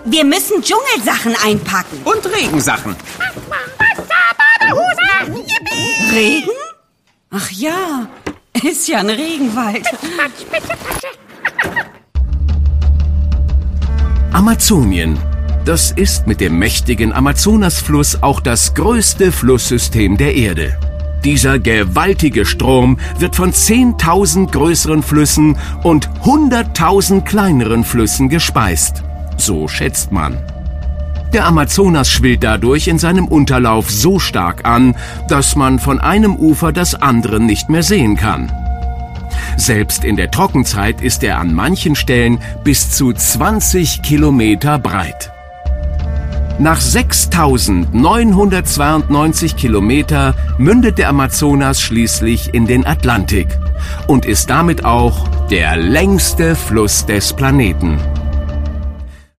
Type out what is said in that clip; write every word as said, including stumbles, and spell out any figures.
Wir müssen Dschungelsachen einpacken. Und Regensachen. Regen? Ach ja, ist ja ein Regenwald. Amazonien. Das ist mit dem mächtigen Amazonasfluss auch das größte Flusssystem der Erde. Dieser gewaltige Strom wird von zehntausend größeren Flüssen und hunderttausend kleineren Flüssen gespeist. So schätzt man. Der Amazonas schwillt dadurch in seinem Unterlauf so stark an, dass man von einem Ufer das andere nicht mehr sehen kann. Selbst in der Trockenzeit ist er an manchen Stellen bis zu zwanzig Kilometer breit. Nach sechstausendneunhundertzweiundneunzig Kilometer mündet der Amazonas schließlich in den Atlantik und ist damit auch der längste Fluss des Planeten.